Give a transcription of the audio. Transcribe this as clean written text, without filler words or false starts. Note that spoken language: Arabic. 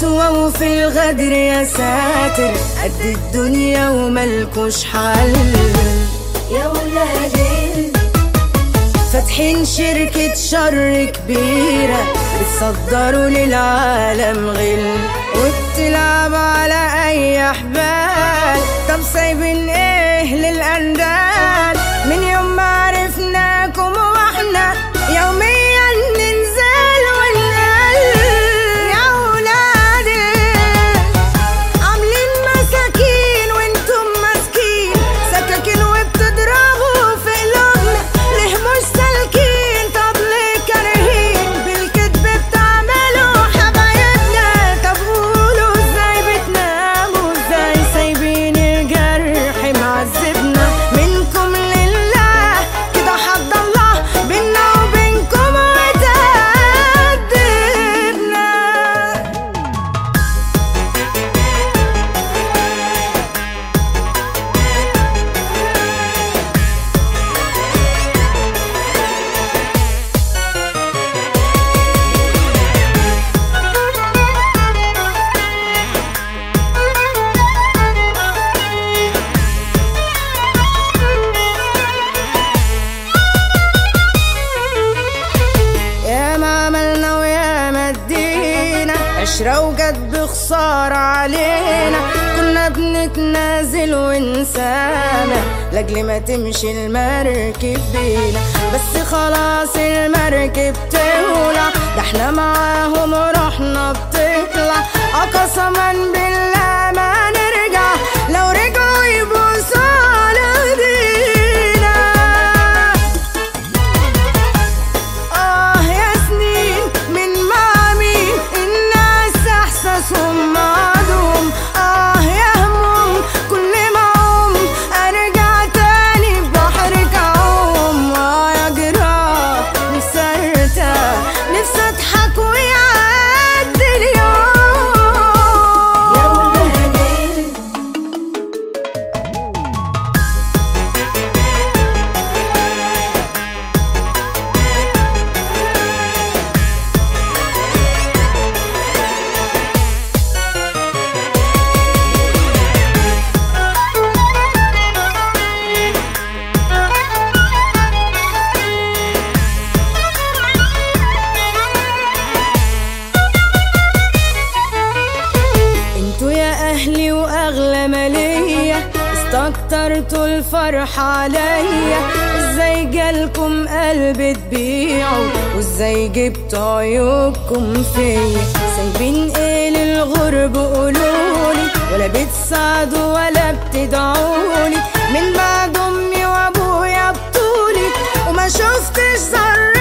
قسوة وفي الغدر يا ساتر، قد الدنيا وملكوش حل. يا ولادي فاتحين شركة شر كبيرة، بتصدروا للعالم غل وبتلعب على أي حبال. طب سايبين إيه للأندال؟ من يوم ما عرفناكم واحنا يوميا ننزل ونقل. يا ولادي عاملين مساكين وانتم ماسكين سكاكين وبتضربوا في قلوبنا، ليه مش سالكين؟ طب ليه كارهين بالكدب بتعملوا حبايبنا؟ طب قولوا ازاي بتناموا، ازاي سايبين الجرح معذبنا؟ منكم لله كده حد الله بينا وبينكم وتأدبنا. يا ما عملنا ويا ما ادينا عشرة وجت بخسارة علينا، كنا بنتنازل ونسانا لاجل ما تمشي المركب بينا، بس خلاص المركب تولع، ده احنا معاهم روحنا بتطلع. قسما بالله ما نرجع، لو رجعوا يبوسوا على ايدينا. يا سنين من مع مين الناس احساسهم معدوم. يا هموم كل ما اقوم ارجع تاني ببحرك اعوم. يا جراح نفسي ارتاح، نفسي اضحك ويعدي اليوم. يا ولادي أهلي وأغلى مالية، استكترتوا الفرحة عليا. ازاي جالكم قلب تبيعوا، وازاي جبتوا عيوبكم فيا؟ سايبين ايه للغرب قولولي، ولا بتساعدوا ولا بتدعولي؟ من بعد امي وابويا بطولي وما شفتش ذرة